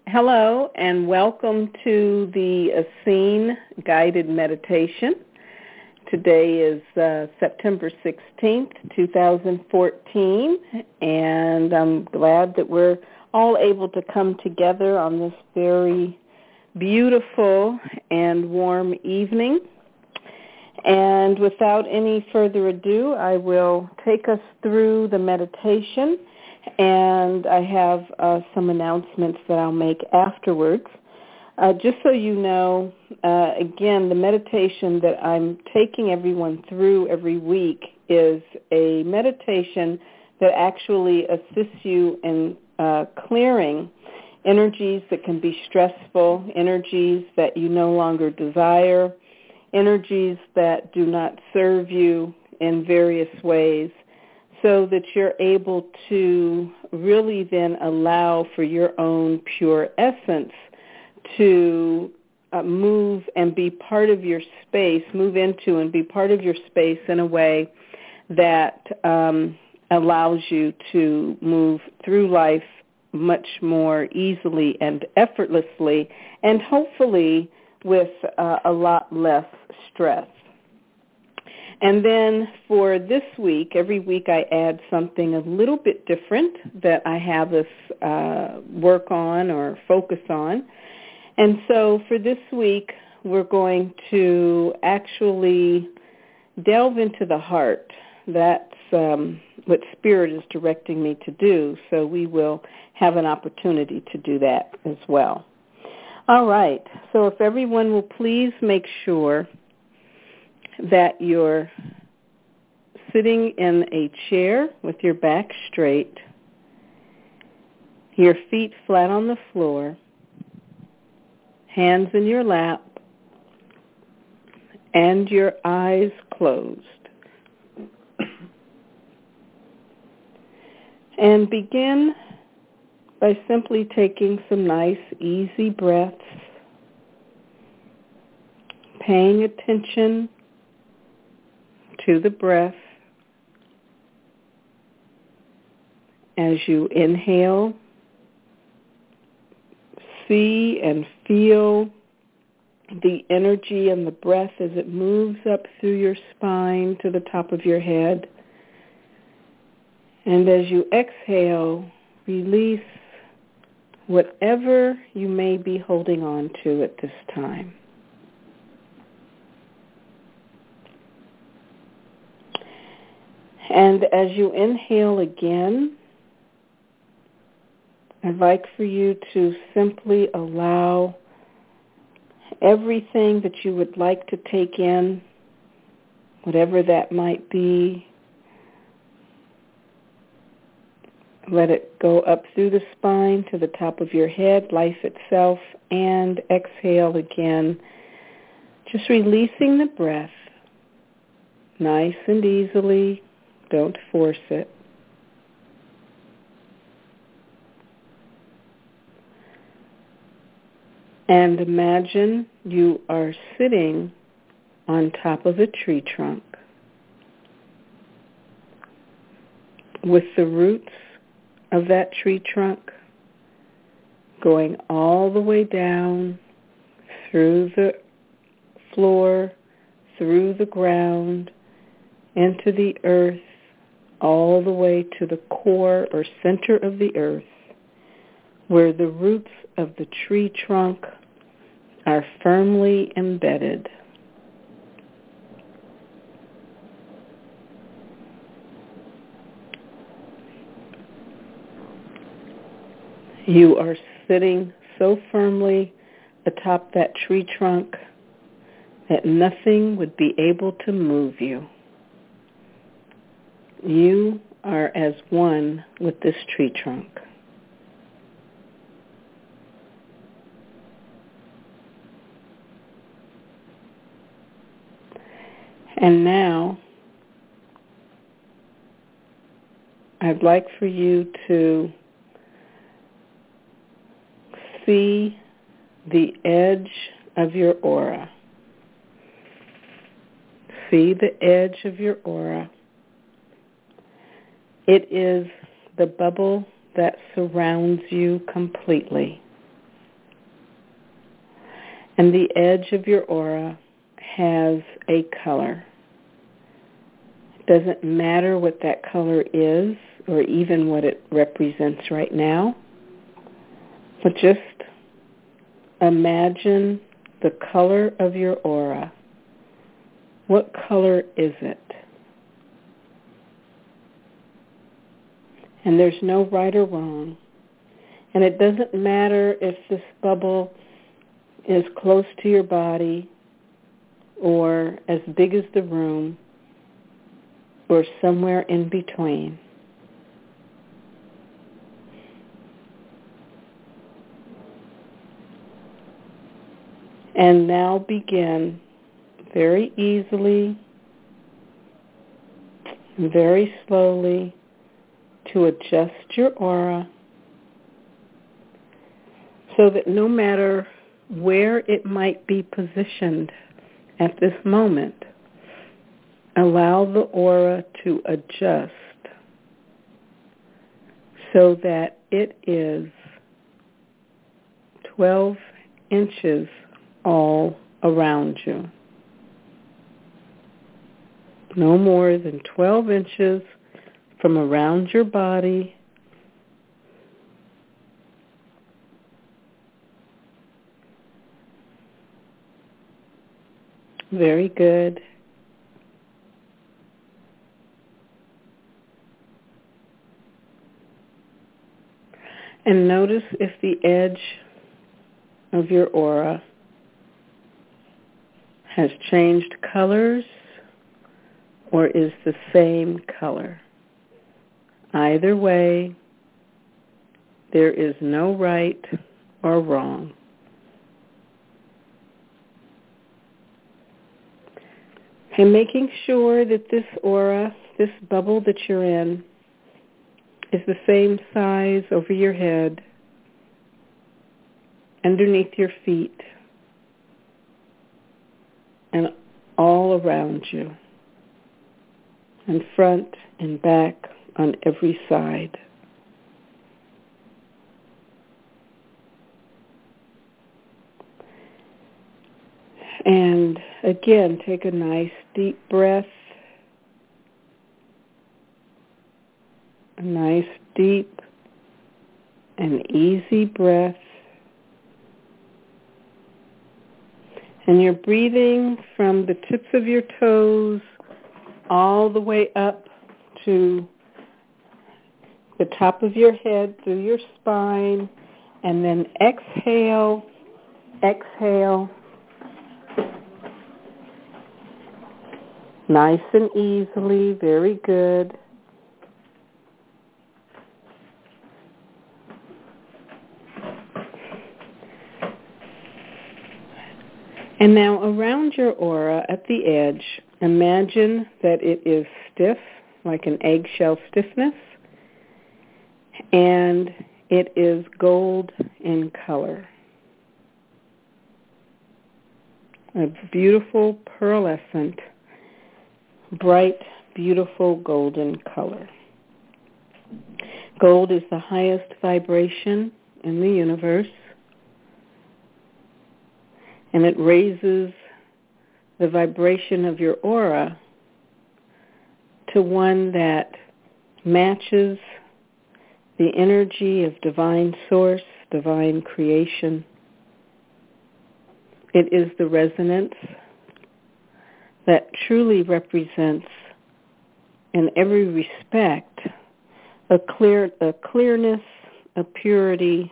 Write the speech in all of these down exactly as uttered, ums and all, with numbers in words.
Hello and welcome to the Essene Guided Meditation. Today is uh, September sixteenth, twenty fourteen, and I'm glad that we're all able to come together on this very beautiful and warm evening. And without any further ado, I will take us through the meditation. And I have uh, some announcements that I'll make afterwards. Uh, just so you know, uh, again, the meditation that I'm taking everyone through every week is a meditation that actually assists you in uh, clearing energies that can be stressful, energies that you no longer desire, energies that do not serve you in various ways, so that you're able to really then allow for your own pure essence to uh, move and be part of your space, move into and be part of your space in a way that um, allows you to move through life much more easily and effortlessly, and hopefully with uh, a lot less stress. And then for this week, every week I add something a little bit different that I have us uh, work on or focus on. And so for this week, we're going to actually delve into the heart. That's um, what Spirit is directing me to do, so we will have an opportunity to do that as well. All right, so if everyone will please make sure that you're sitting in a chair with your back straight, your feet flat on the floor, hands in your lap, and your eyes closed. And begin by simply taking some nice, easy breaths, paying attention to the breath as you inhale. See and feel the energy and the breath as it moves up through your spine to the top of your head. And as you exhale, release whatever you may be holding on to at this time. And as you inhale again, I'd like for you to simply allow everything that you would like to take in, whatever that might be, let it go up through the spine to the top of your head, life itself, and exhale again, just releasing the breath nice and easily. Don't force it. And imagine you are sitting on top of a tree trunk with the roots of that tree trunk going all the way down through the floor, through the ground, into the earth, all the way to the core or center of the earth, where the roots of the tree trunk are firmly embedded. You are sitting so firmly atop that tree trunk that nothing would be able to move you. You are as one with this tree trunk. And now, I'd like for you to see the edge of your aura. See the edge of your aura. It is the bubble that surrounds you completely. And the edge of your aura has a color. It doesn't matter what that color is or even what it represents right now, but just imagine the color of your aura. What color is it? And there's no right or wrong. And it doesn't matter if this bubble is close to your body or as big as the room or somewhere in between. And now begin very easily, very slowly to adjust your aura so that no matter where it might be positioned at this moment, allow the aura to adjust so that it is twelve inches all around you. No more than twelve inches from around your body Very good. And notice if the edge of your aura has changed colors or is the same color. Either way, there is no right or wrong. And making sure that this aura, this bubble that you're in, is the same size over your head, underneath your feet, and all around you, in front and back on every side. And again, take a nice deep breath, a nice deep and easy breath. And you're breathing from the tips of your toes all the way up to the top of your head, through your spine, and then exhale, exhale, nice and easily, very good. And now around your aura at the edge, imagine that it is stiff, like an eggshell stiffness, and it is gold in color. A beautiful pearlescent, bright, beautiful golden color. Gold is the highest vibration in the universe, and it raises the vibration of your aura to one that matches the energy of divine source, divine creation. It is the resonance that truly represents, in every respect, a clear, a clearness, a purity,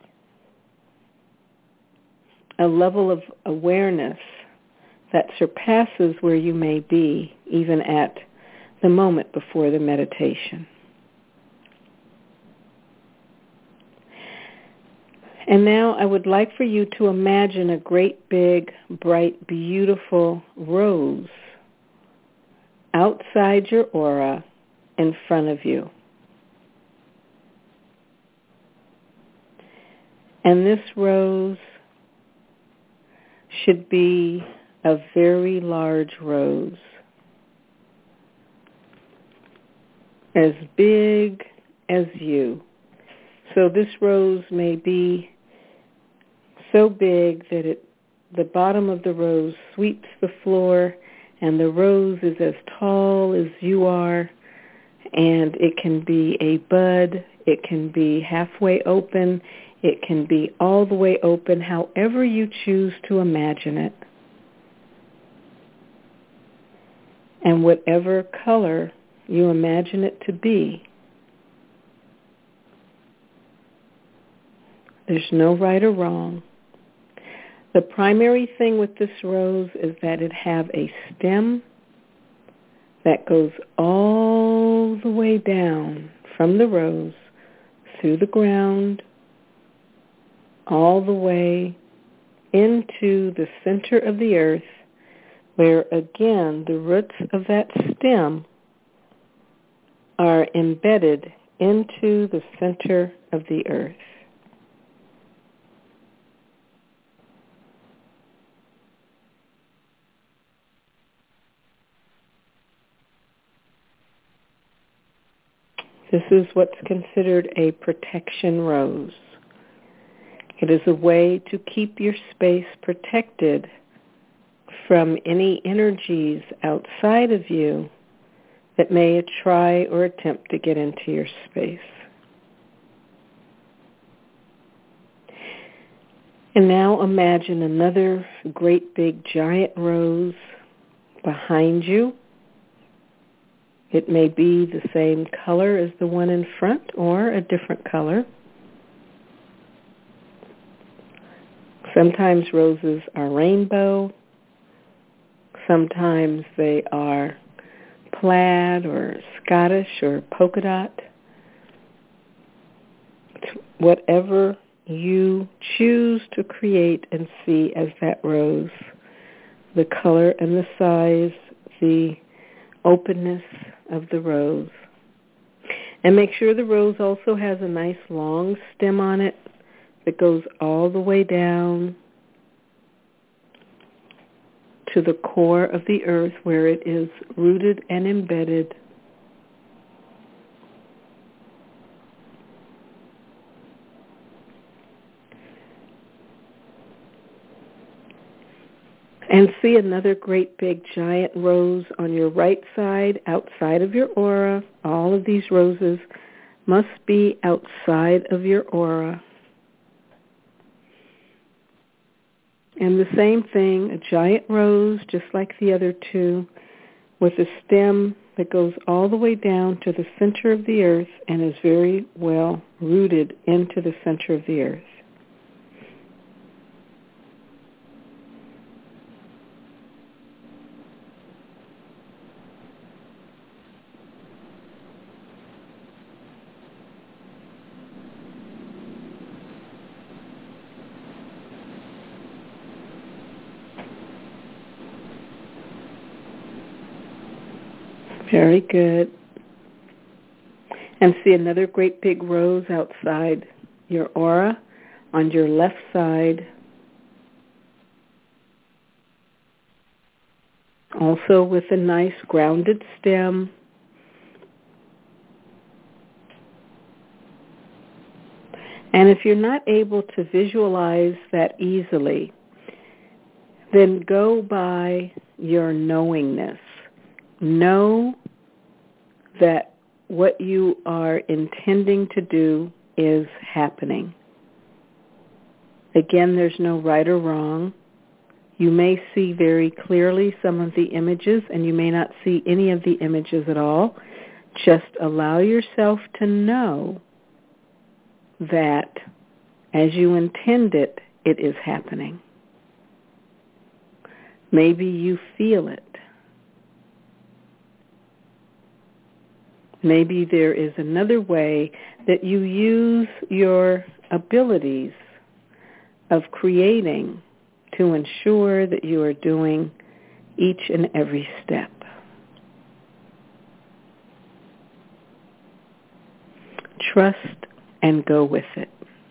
a level of awareness that surpasses where you may be, even at the moment before the meditation. And now I would like for you to imagine a great big, bright, beautiful rose outside your aura in front of you. And this rose should be a very large rose, as big as you. So this rose may be so big that it the bottom of the rose sweeps the floor, and the rose is as tall as you are, and it can be a bud, it can be halfway open, it can be all the way open, however you choose to imagine it. And whatever color you imagine it to be, there's no right or wrong. The primary thing with this rose is that it have a stem that goes all the way down from the rose through the ground, all the way into the center of the earth, where again the roots of that stem are embedded into the center of the earth. This is what's considered a protection rose. It is a way to keep your space protected from any energies outside of you that may try or attempt to get into your space. And now imagine another great big giant rose behind you. It may be the same color as the one in front or a different color. Sometimes roses are rainbow. Sometimes they are plaid or Scottish or polka dot. Whatever you choose to create and see as that rose, the color and the size, the openness of the rose. And make sure the rose also has a nice long stem on it that goes all the way down to the core of the earth where it is rooted and embedded. And see another great big giant rose on your right side outside of your aura. All of these roses must be outside of your aura. And the same thing, a giant rose, just like the other two, with a stem that goes all the way down to the center of the earth and is very well rooted into the center of the earth. Very good. And see another great big rose outside your aura on your left side. Also with a nice grounded stem. And if you're not able to visualize that easily, then go by your knowingness. Know that what you are intending to do is happening. Again, there's no right or wrong. You may see very clearly some of the images, and you may not see any of the images at all. Just allow yourself to know that as you intend it, it is happening. Maybe you feel it. Maybe there is another way that you use your abilities of creating to ensure that you are doing each and every step. Trust and go with it.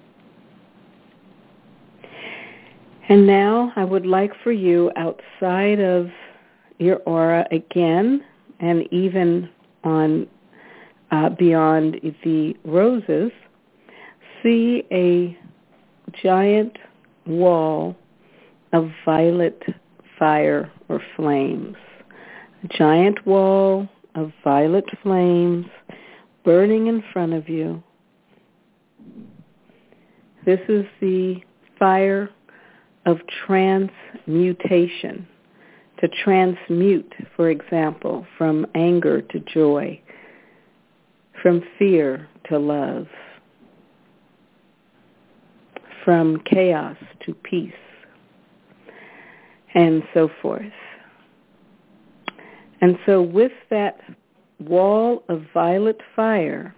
And now I would like for you outside of your aura again, and even on uh, beyond the roses, see a giant wall of violet fire or flames. A giant wall of violet flames burning in front of you. This is the fire of transmutation, to transmute, for example, from anger to joy, from fear to love, from chaos to peace, and so forth. And so with that wall of violet fire,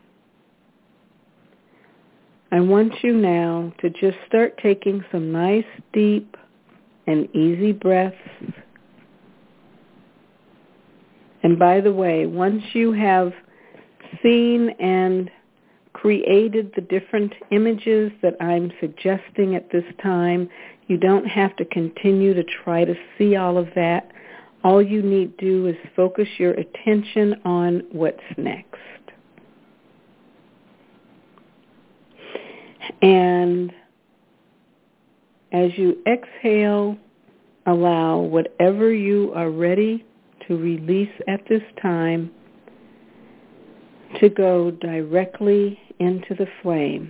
I want you now to just start taking some nice, deep, and easy breaths. And by the way, once you have seen and created the different images that I'm suggesting at this time, you don't have to continue to try to see all of that. All you need to do is focus your attention on what's next. And as you exhale, allow whatever you are ready to release at this time to go directly into the flame.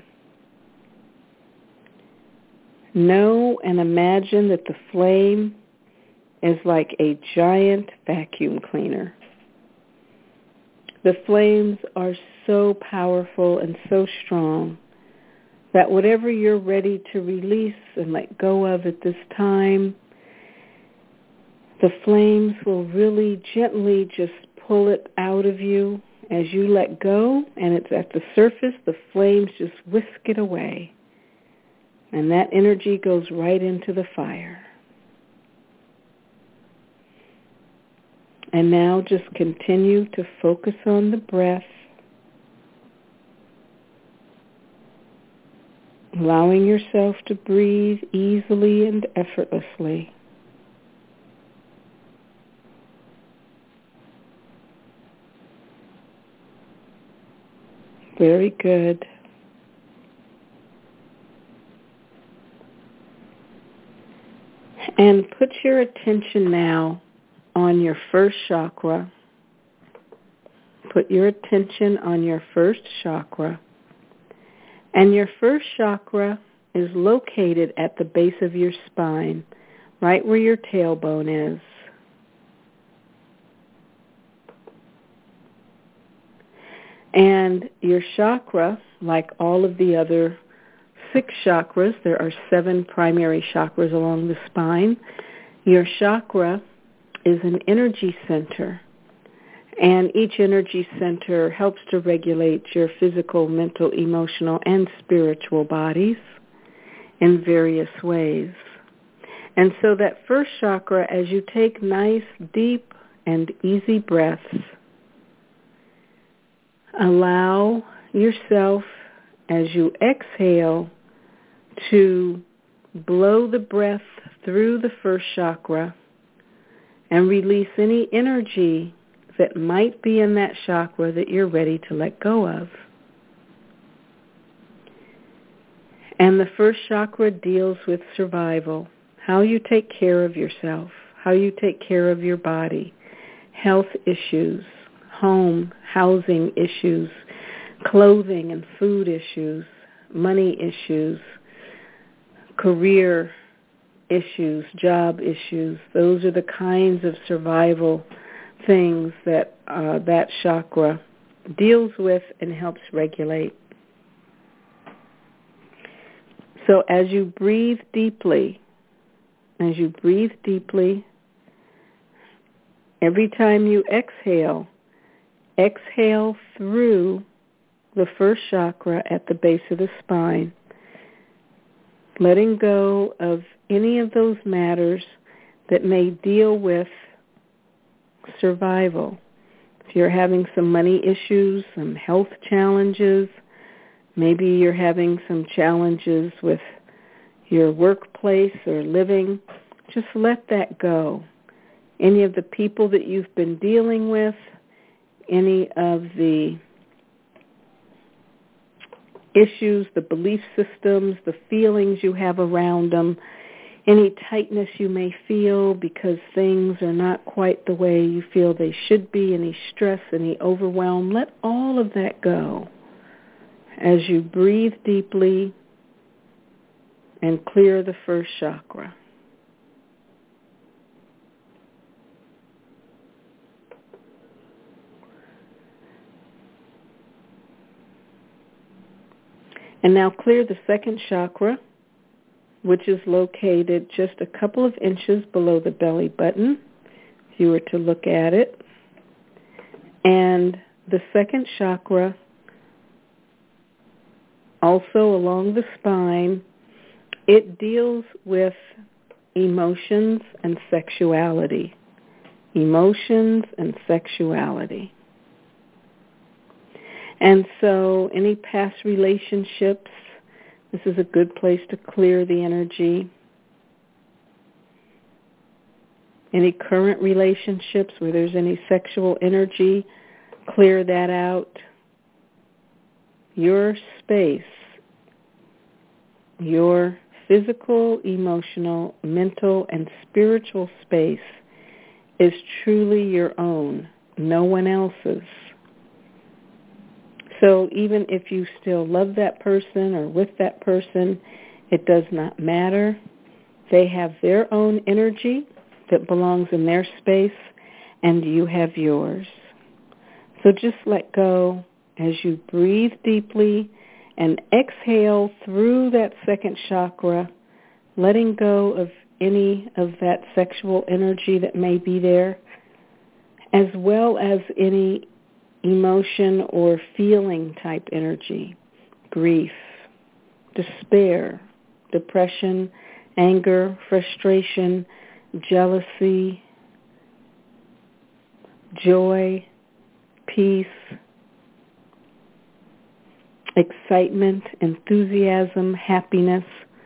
Know and imagine that the flame is like a giant vacuum cleaner. The flames are so powerful and so strong that whatever you're ready to release and let go of at this time, the flames will really gently just pull it out of you. As you let go and it's at the surface, the flames just whisk it away. And that energy goes right into the fire. And now just continue to focus on the breath, allowing yourself to breathe easily and effortlessly. Very good. And put your attention now on your first chakra. Put your attention on your first chakra. And your first chakra is located at the base of your spine, right where your tailbone is. And your chakra, like all of the other six chakras, there are seven primary chakras along the spine. Your chakra is an energy center, and each energy center helps to regulate your physical, mental, emotional, and spiritual bodies in various ways. And so that first chakra, as you take nice, deep, and easy breaths, allow yourself, as you exhale, to blow the breath through the first chakra and release any energy that might be in that chakra that you're ready to let go of. And the first chakra deals with survival, how you take care of yourself, how you take care of your body, health issues, home, housing issues, clothing and food issues, money issues, career issues, job issues. Those are the kinds of survival things that uh, that chakra deals with and helps regulate. So as you breathe deeply, as you breathe deeply, every time you exhale, exhale through the first chakra at the base of the spine, letting go of any of those matters that may deal with survival. If you're having some money issues, some health challenges, maybe you're having some challenges with your workplace or living, just let that go. Any of the people that you've been dealing with, any of the issues, the belief systems, the feelings you have around them, Any tightness you may feel because things are not quite the way you feel they should be, any stress, any overwhelm, let all of that go as you breathe deeply and clear the first chakra. And now clear the second chakra, which is located just a couple of inches below the belly button, if you were to look at it. And the second chakra, also along the spine, it deals with emotions and sexuality. Emotions and sexuality. And so any past relationships, this is a good place to clear the energy. Any current relationships where there's any sexual energy, clear that out. Your space, your physical, emotional, mental, and spiritual space is truly your own, no one else's. So even if you still love that person or with that person, it does not matter. They have their own energy that belongs in their space, and you have yours. So just let go as you breathe deeply and exhale through that second chakra, letting go of any of that sexual energy that may be there, as well as any emotion or feeling type energy, grief, despair, depression, anger, frustration, jealousy, joy, peace, excitement, enthusiasm, happiness.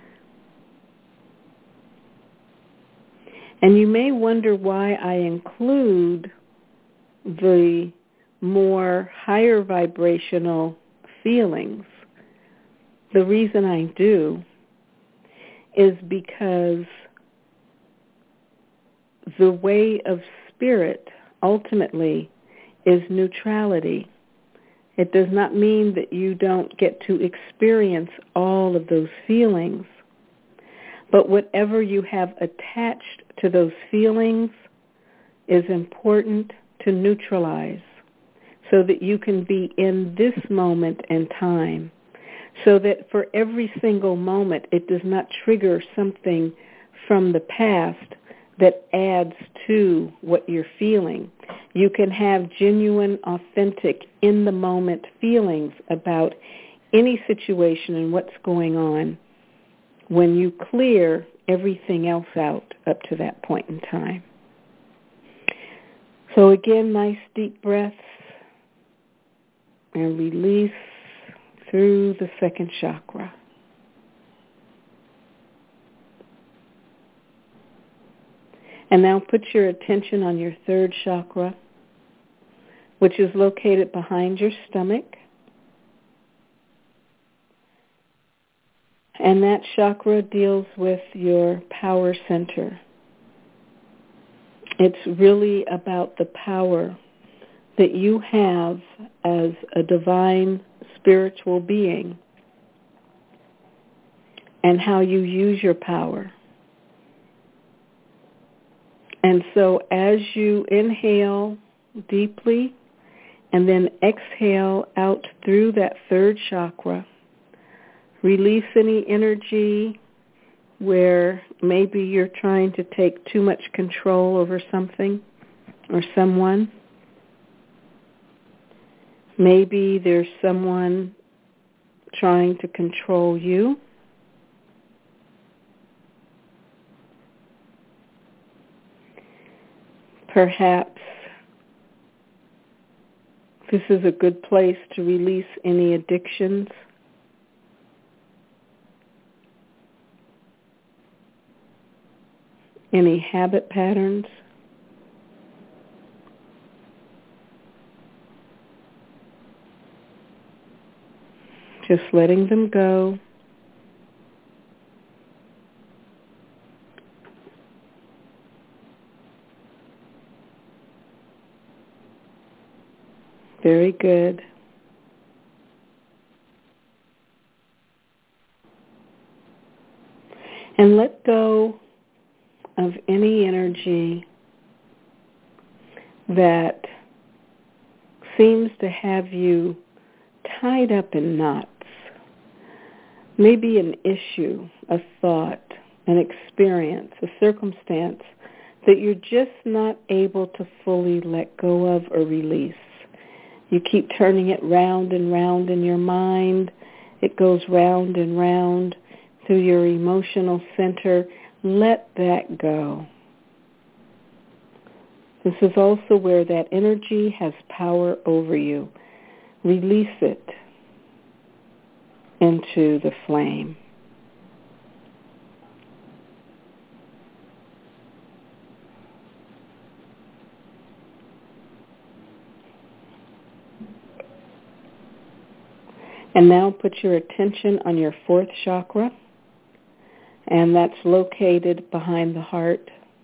And you may wonder why I include the more higher vibrational feelings. The reason I do is because the way of spirit ultimately is neutrality. It does not mean that you don't get to experience all of those feelings, but whatever you have attached to those feelings is important to neutralize, so that you can be in this moment and time, so that for every single moment it does not trigger something from the past that adds to what you're feeling. You can have genuine, authentic, in-the-moment feelings about any situation and what's going on when you clear everything else out up to that point in time. So again, nice deep breaths. And release through the second chakra. And now put your attention on your third chakra, which is located behind your stomach. And that chakra deals with your power center. It's really about the power that you have as a divine spiritual being and how you use your power. And so as you inhale deeply and then exhale out through that third chakra, release any energy where maybe you're trying to take too much control over something or someone. Maybe there's someone trying to control you. Perhaps this is a good place to release any addictions. Any habit patterns. Just letting them go. Very good. And let go of any energy that seems to have you tied up in knots. Maybe an issue, a thought, an experience, a circumstance that you're just not able to fully let go of or release. You keep turning it round and round in your mind. It goes round and round through your emotional center. Let that go. This is also where that energy has power over you. Release it into the flame. And now put your attention on your fourth chakra, and that's located behind the heart.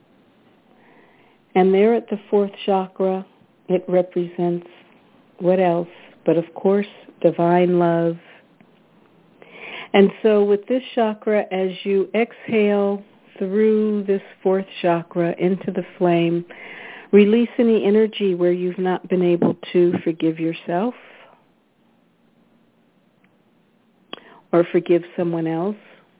And there at the fourth chakra, it represents what else but, of course, divine love. And so with this chakra, as you exhale through this fourth chakra into the flame, release any energy where you've not been able to forgive yourself or forgive someone else.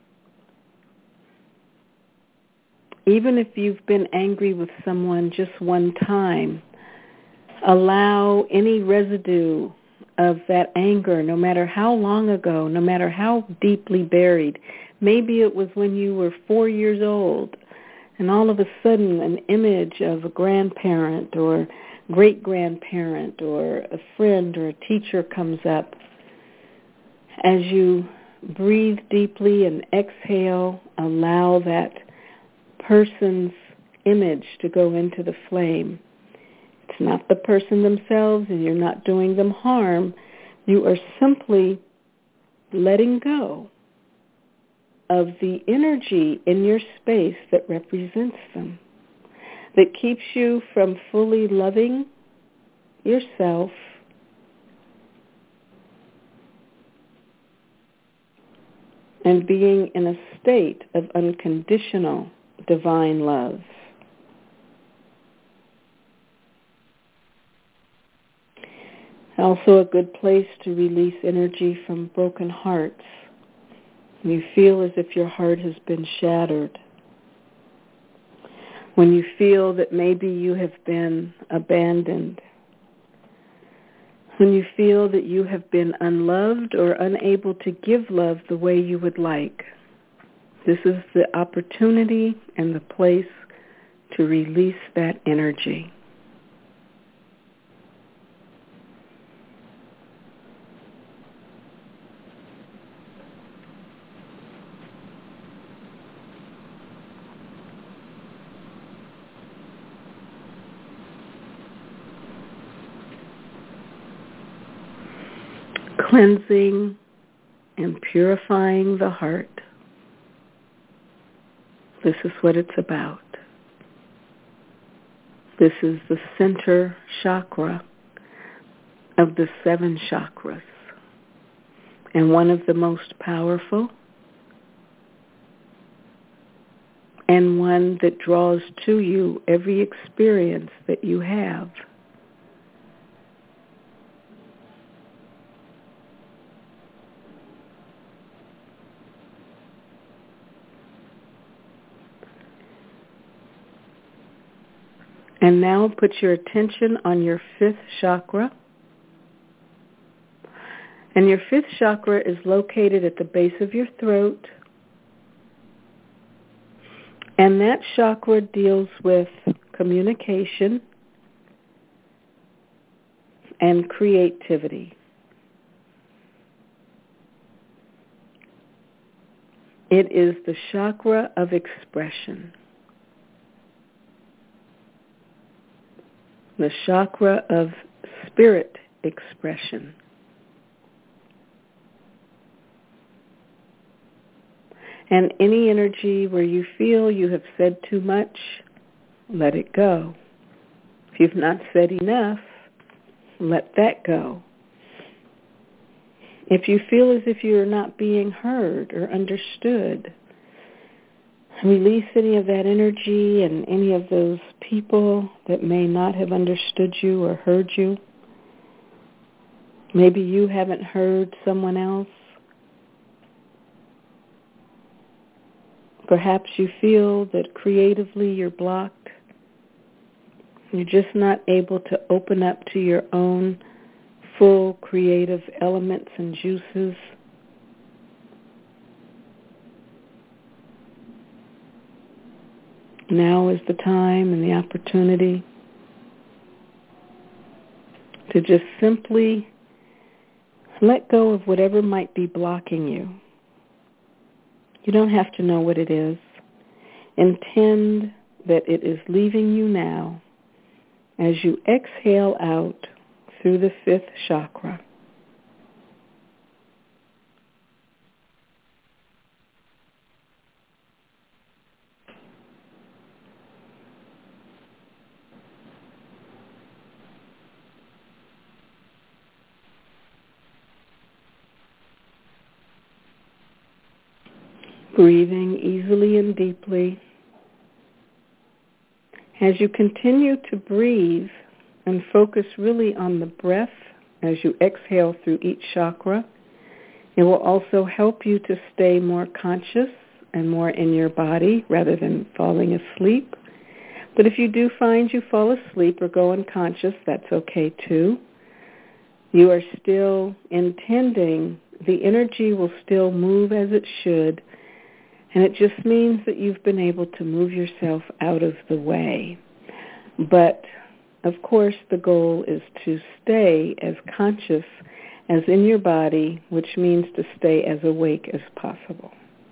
Even if you've been angry with someone just one time, allow any residue of that anger, no matter how long ago, no matter how deeply buried. Maybe it was when you were four years old, and all of a sudden an image of a grandparent or great-grandparent or a friend or a teacher comes up. As you breathe deeply and exhale, allow that person's image to go into the flame. It's not the person themselves, and you're not doing them harm. You are simply letting go of the energy in your space that represents them, that keeps you from fully loving yourself and being in a state of unconditional divine love. Also a good place to release energy from broken hearts. You feel as if your heart has been shattered. When you feel that maybe you have been abandoned. When you feel that you have been unloved or unable to give love the way you would like. This is the opportunity and the place to release that energy. Cleansing and purifying the heart. This is what it's about. This is the center chakra of the seven chakras, and one of the most powerful, and one that draws to you every experience that you have. And now put your attention on your fifth chakra. And your fifth chakra is located at the base of your throat. And that chakra deals with communication and creativity. It is the chakra of expression. The chakra of spirit expression. And any energy where you feel you have said too much, let it go. If you've not said enough, let that go. If you feel as if you are not being heard or understood, release any of that energy and any of those people that may not have understood you or heard you. Maybe you haven't heard someone else. Perhaps you feel that creatively you're blocked. You're just not able to open up to your own full creative elements and juices. Now is the time and the opportunity to just simply let go of whatever might be blocking you. You don't have to know what it is. Intend that it is leaving you now as you exhale out through the fifth chakra. Breathing easily and deeply. As you continue to breathe and focus really on the breath as you exhale through each chakra, it will also help you to stay more conscious and more in your body rather than falling asleep. But if you do find you fall asleep or go unconscious, that's okay too. You are still intending, the energy will still move as it should, and it just means that you've been able to move yourself out of the way. But, of course, the goal is to stay as conscious as in your body, which means to stay as awake as possible.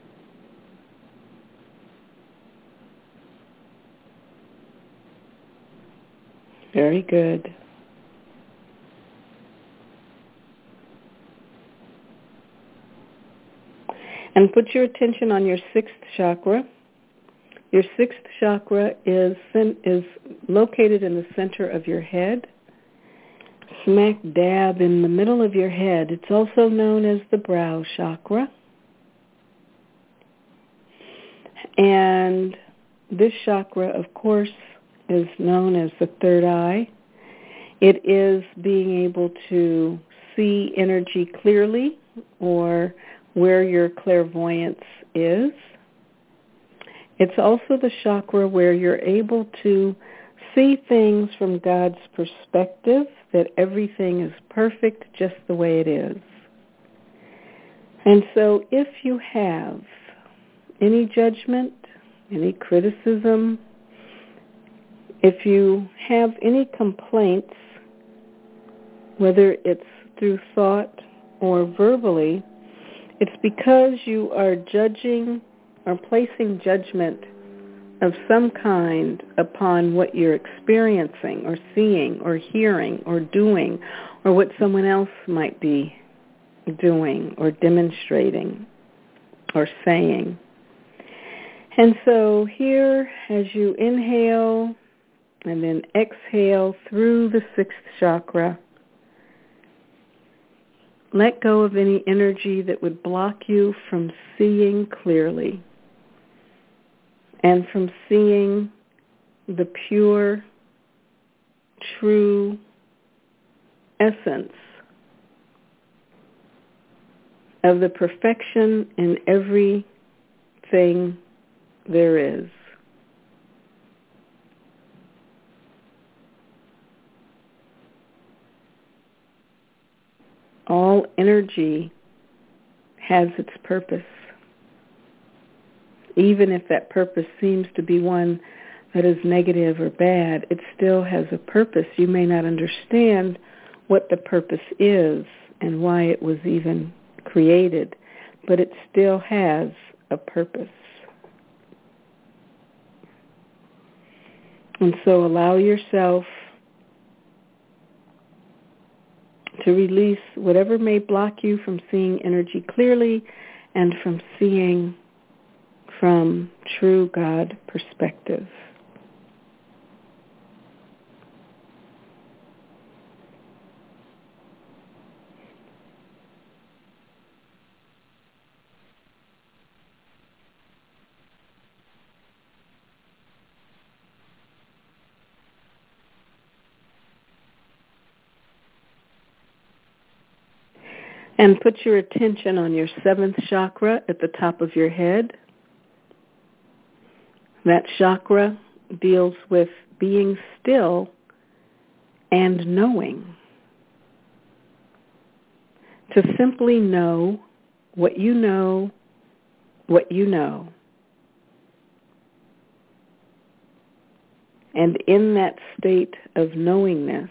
Very good. And put your attention on your sixth chakra. Your sixth chakra is is located in the center of your head, smack dab in the middle of your head. It's also known as the brow chakra. And this chakra, of course, is known as the third eye. It is being able to see energy clearly, or where your clairvoyance is. It's also the chakra where you're able to see things from God's perspective, that everything is perfect just the way it is. And so if you have any judgment, any criticism, if you have any complaints, whether it's through thought or verbally, it's because you are judging or placing judgment of some kind upon what you're experiencing or seeing or hearing or doing, or what someone else might be doing or demonstrating or saying. And so here, as you inhale and then exhale through the sixth chakra, let go of any energy that would block you from seeing clearly and from seeing the pure, true essence of the perfection in everything there is. All energy has its purpose. Even if that purpose seems to be one that is negative or bad, it still has a purpose. You may not understand what the purpose is and why it was even created, but it still has a purpose. And so allow yourself to release whatever may block you from seeing energy clearly and from seeing from true God perspective. And put your attention on your seventh chakra at the top of your head. That chakra deals with being still and knowing. To simply know what you know, what you know. And in that state of knowingness,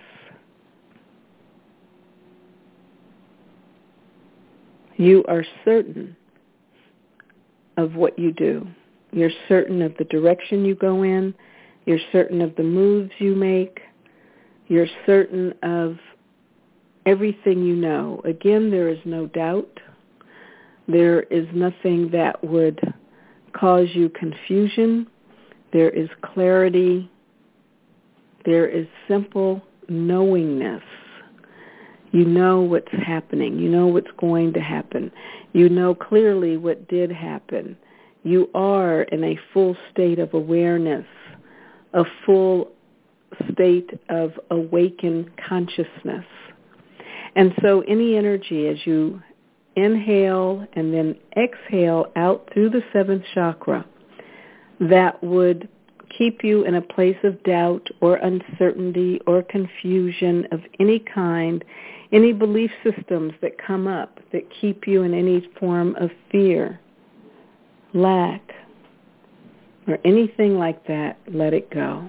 you are certain of what you do. You're certain of the direction you go in. You're certain of the moves you make. You're certain of everything you know. Again, there is no doubt. There is nothing that would cause you confusion. There is clarity. There is simple knowingness. You know what's happening. You know what's going to happen. You know clearly what did happen. You are in a full state of awareness, a full state of awakened consciousness. And so any energy as you inhale and then exhale out through the seventh chakra that would keep you in a place of doubt or uncertainty or confusion of any kind, any belief systems that come up that keep you in any form of fear, lack, or anything like that, let it go.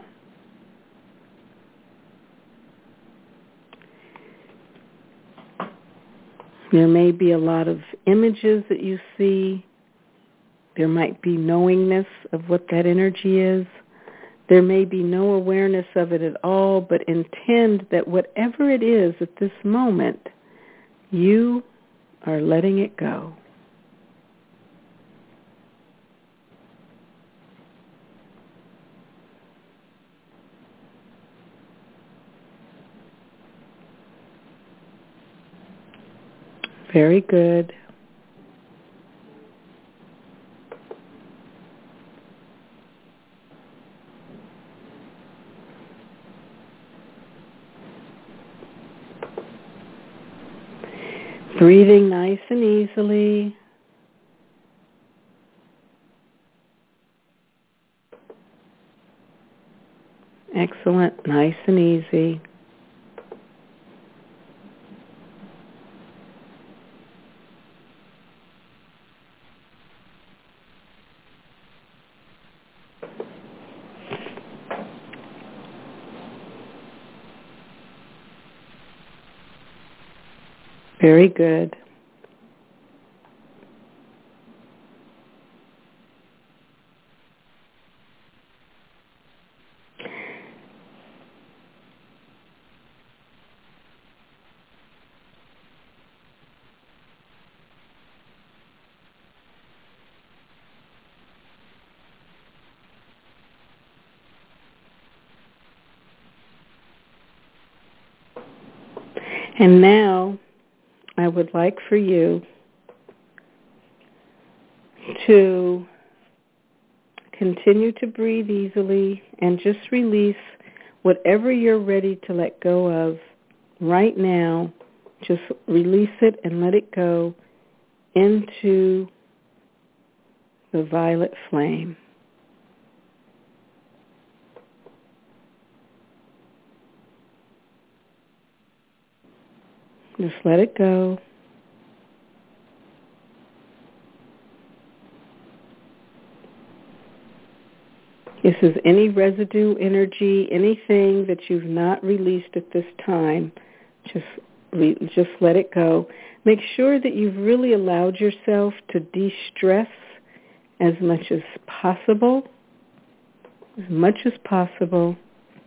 There may be a lot of images that you see. There might be knowingness of what that energy is. There may be no awareness of it at all, but intend that whatever it is at this moment, you are letting it go. Very good. Breathing nice and easily. Excellent, nice and easy. Very good. And now I would like for you to continue to breathe easily and just release whatever you're ready to let go of right now. Just release it and let it go into the violet flame. Just let it go. This is any residue energy, anything that you've not released at this time. Just, re- just let it go. Make sure that you've really allowed yourself to de-stress as much as possible, as much as possible.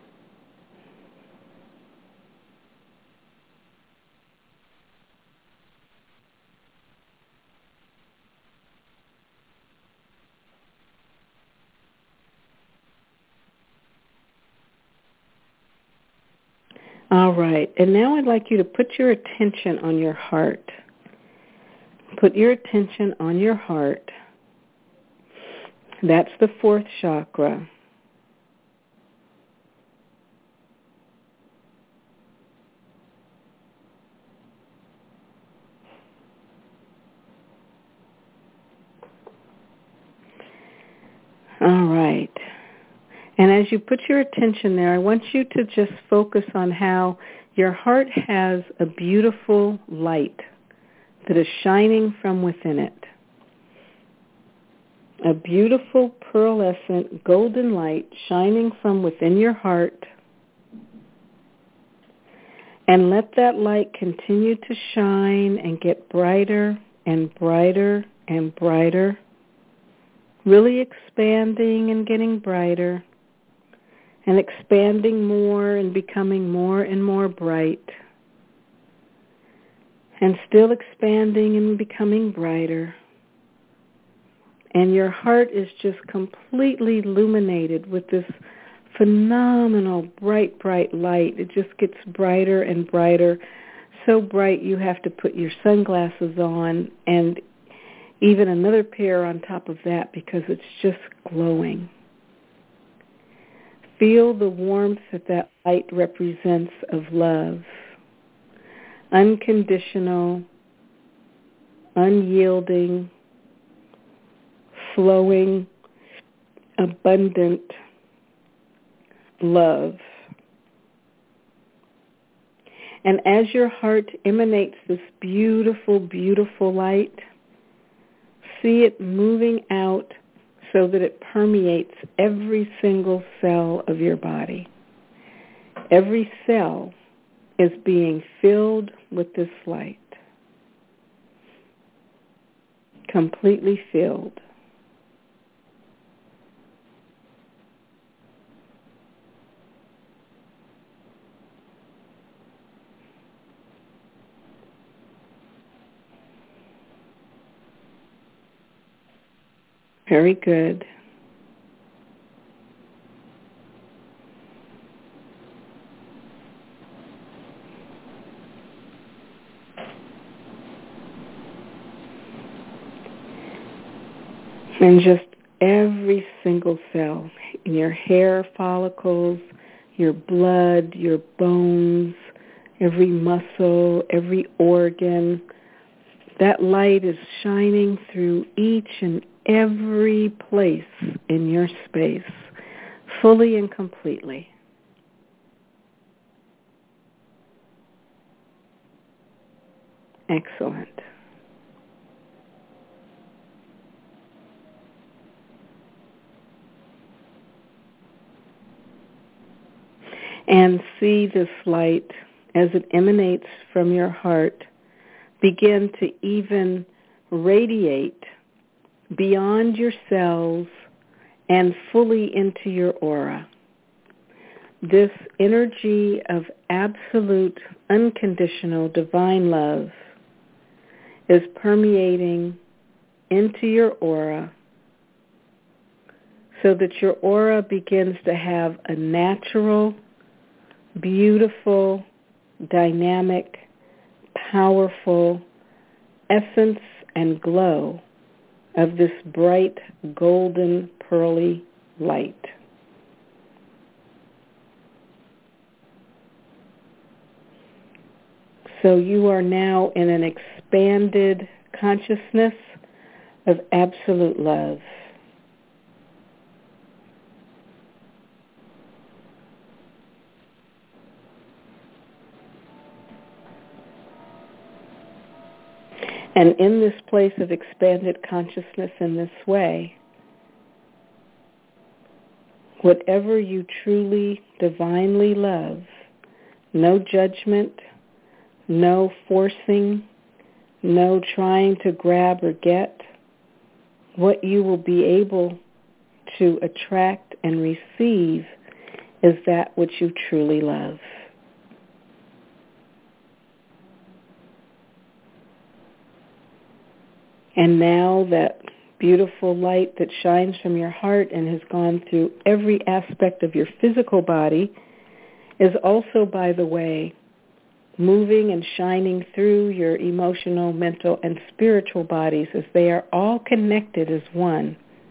All right, and now I'd like you to put your attention on your heart. Put your attention on your heart. That's the fourth chakra. right. And as you put your attention there, I want you to just focus on how your heart has a beautiful light that is shining from within it. A beautiful pearlescent golden light shining from within your heart. And let that light continue to shine and get brighter and brighter and brighter, really expanding and getting brighter, and expanding more and becoming more and more bright, and still expanding and becoming brighter. And your heart is just completely illuminated with this phenomenal bright, bright light. It just gets brighter and brighter, so bright you have to put your sunglasses on and even another pair on top of that because it's just glowing. Feel the warmth that that light represents of love. Unconditional, unyielding, flowing, abundant love. And as your heart emanates this beautiful, beautiful light, see it moving out so that it permeates every single cell of your body. Every cell is being filled with this light, completely filled. Very good. And just every single cell, in your hair follicles, your blood, your bones, every muscle, every organ, that light is shining through each and every place in your space, fully and completely. Excellent. And see this light as it emanates from your heart begin to even radiate beyond your cells and fully into your aura. This energy of absolute, unconditional, divine love is permeating into your aura so that your aura begins to have a natural, beautiful, dynamic, powerful essence and glow of this bright, golden, pearly light. So you are now in an expanded consciousness of absolute love. And in this place of expanded consciousness in this way, whatever you truly, divinely love, no judgment, no forcing, no trying to grab or get, what you will be able to attract and receive is that which you truly love. And now that beautiful light that shines from your heart and has gone through every aspect of your physical body is also, by the way, moving and shining through your emotional, mental, and spiritual bodies as they are all connected as one.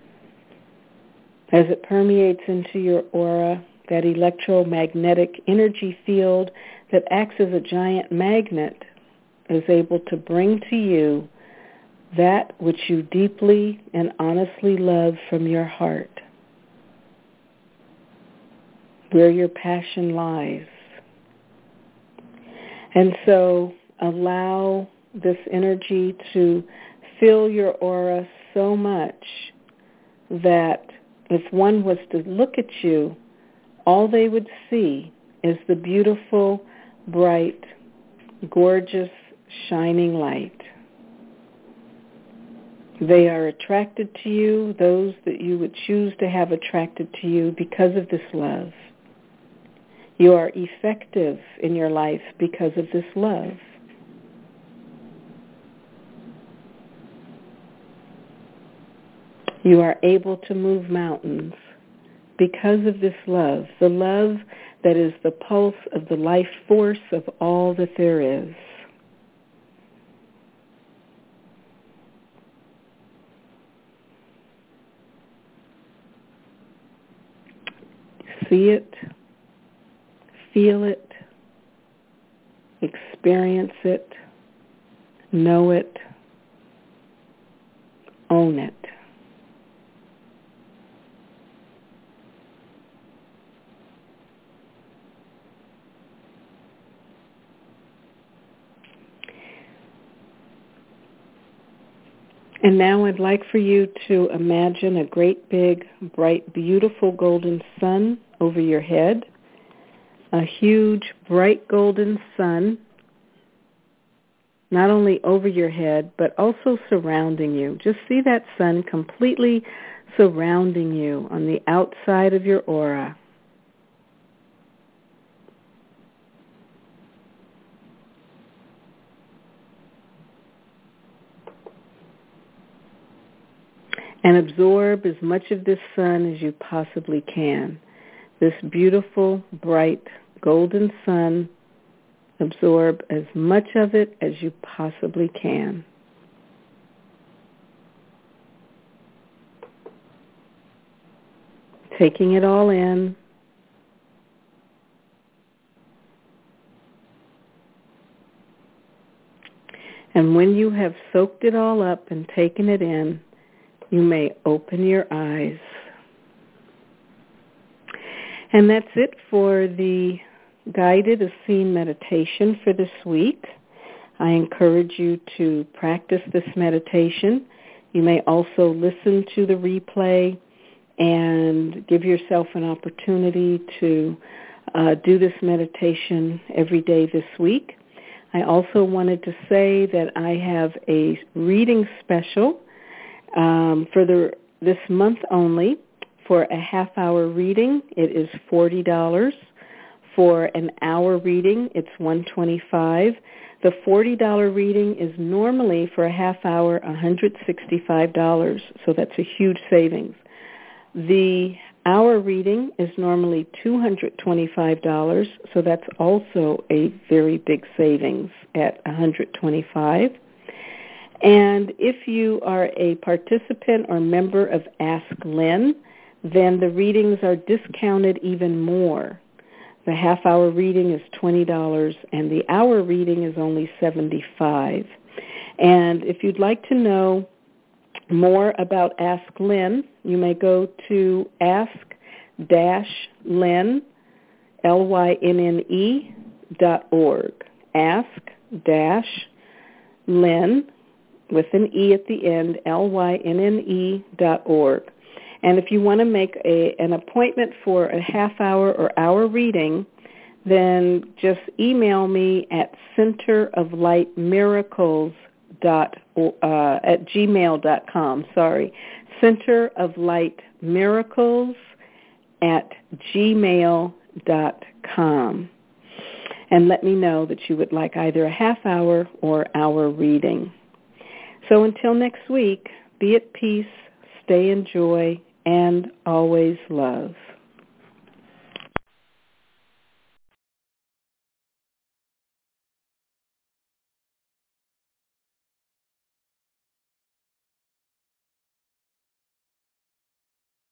As it permeates into your aura, that electromagnetic energy field that acts as a giant magnet is able to bring to you that which you deeply and honestly love from your heart. where your passion lies. And so allow this energy to fill your aura so much that if one was to look at you, all they would see is the beautiful, bright, gorgeous, shining light. They are attracted to you, those that you would choose to have attracted to you because of this love. You are effective in your life because of this love. You are able to move mountains because of this love, the love that is the pulse of the life force of all that there is. See it, feel it, experience it, know it, own it. And now I'd like for you to imagine a great big, bright, beautiful golden sun over your head. A huge, bright golden sun, not only over your head, but also surrounding you. Just see that sun completely surrounding you on the outside of your aura. And absorb as much of this sun as you possibly can. This beautiful, bright, golden sun, absorb as much of it as you possibly can. Taking it all in. And when you have soaked it all up and taken it in, you may open your eyes. And that's it for the guided Essene meditation for this week. I encourage you to practice this meditation. You may also listen to the replay and give yourself an opportunity to uh, do this meditation every day this week. I also wanted to say that I have a reading special Um, for the this month only. For a half-hour reading, it is forty dollars. For an hour reading, it's one hundred twenty-five dollars. The forty dollars reading is normally, for a half hour, one hundred sixty-five dollars, so that's a huge savings. The hour reading is normally two hundred twenty-five dollars, so that's also a very big savings at one hundred twenty-five dollars. And if you are a participant or member of Ask Lynn, then the readings are discounted even more. The half-hour reading is twenty dollars, and the hour reading is only seventy-five dollars. And if you'd like to know more about Ask Lynn, you may go to ask dash lynn, L Y N N E, dot org. ask dash lynn, with an E at the end, L Y N N E dot org. And if you want to make a, an appointment for a half-hour or hour reading, then just email me at centeroflightmiracles dot uh, at gmail dot com. Sorry, centeroflightmiracles at gmail dot com. And let me know that you would like either a half-hour or hour reading. So until next week, be at peace, stay in joy, and always love.